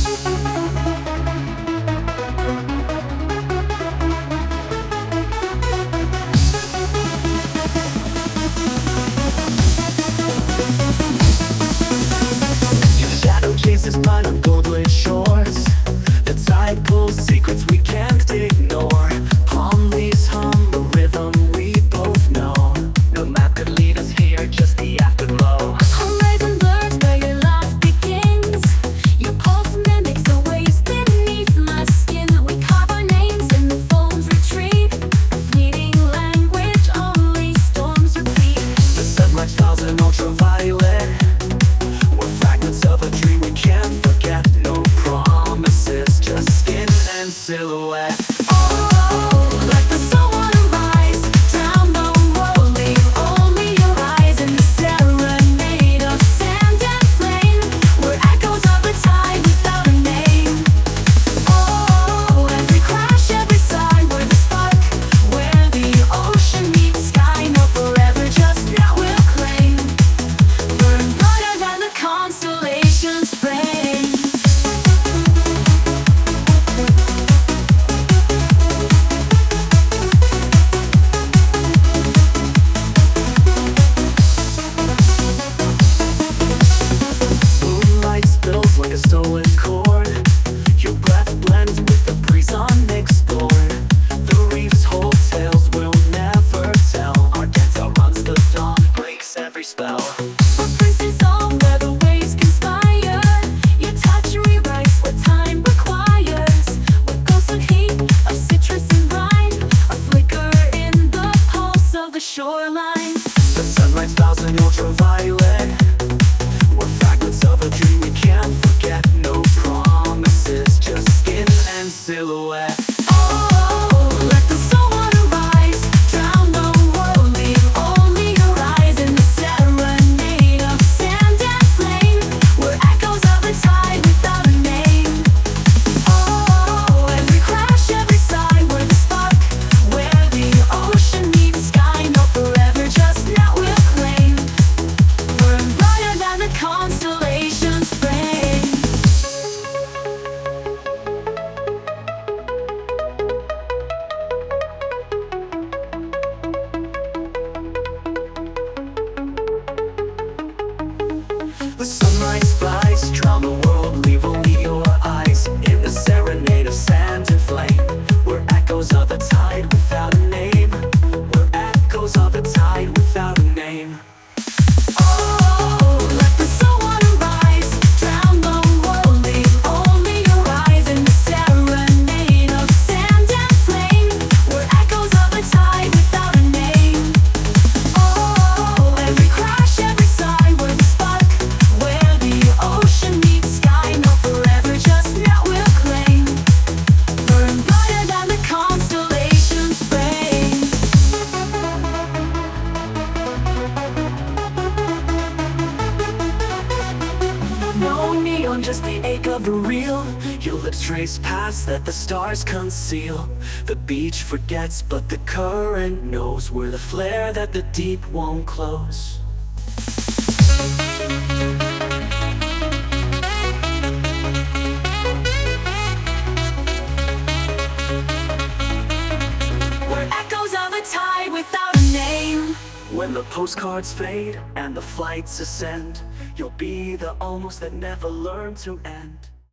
Your shadow chases mine on Goldway shores. The tide pulls secrets we can't ignore. Palm leaves hum a rhythm we both know. No map could lead us here, just the afterglow. Horizon blurs where your life begins. Your pulse mimics the waves beneath my skin. We carve our names in the foam's retreat. A fleeting language only storms repeat. The sunlight falls in ultraviolet. We're fragments of a dream we can't forget. No promises, just skin and silhouette. Oh, let the sun wanna rise. Drown the world, leave only your eyes in the serenade of sand and flame. We're echoes of a tide without a name. Oh, every crash, every sigh, we're the spark. Where the ocean meets sky, no forever, just now we'll claim. Burn brighter than the constellations flame. Moonlight spills like a stolen chord. Your breath blends with the breeze unexplored. The reef's hold tales we'll never tell. Our dental runs the dawn, breaks every spell. Footprints dissolve where the waves conspire. Your touch rewrites what time requires. With ghosts and heat of citrus and brine, a flicker in the pulse of the shoreline. The sunlight's thousand ultraviolet. We're fragments of a dream we can't forget. No promises, just skin and silhouette. Oh, let the sun wanna rise. Drown the world, leave only your eyes in the serenade of sand and flame. We're echoes of a tide without a name. Oh, every crash, every sigh, we're the spark. Where the ocean meets sky, no forever, just now we'll claim. Burn brighter than the constellations frame. The sunrise flies, drown the world, leave only your eyes in the serenade of sand and flame. We're echoes of a tide without a name. We're echoes of a tide without a name. Oh, let the sun wanna rise. Drown the world, leave only your eyes in the serenade of sand and flame. We're echoes of a tide without a name. Oh, every crash, every sigh, we're the spark. Where the ocean meets sky, no forever, just now we'll claim. Burn brighter than the constellations frame. No neon, just the ache of the real. Your lips trace paths that the stars conceal. The beach forgets, but the current knows. We're the flare that the deep won't close. We're echoes of a tide without a name. When the postcards fade and the flights ascend, you'll be the almost that never learned to end.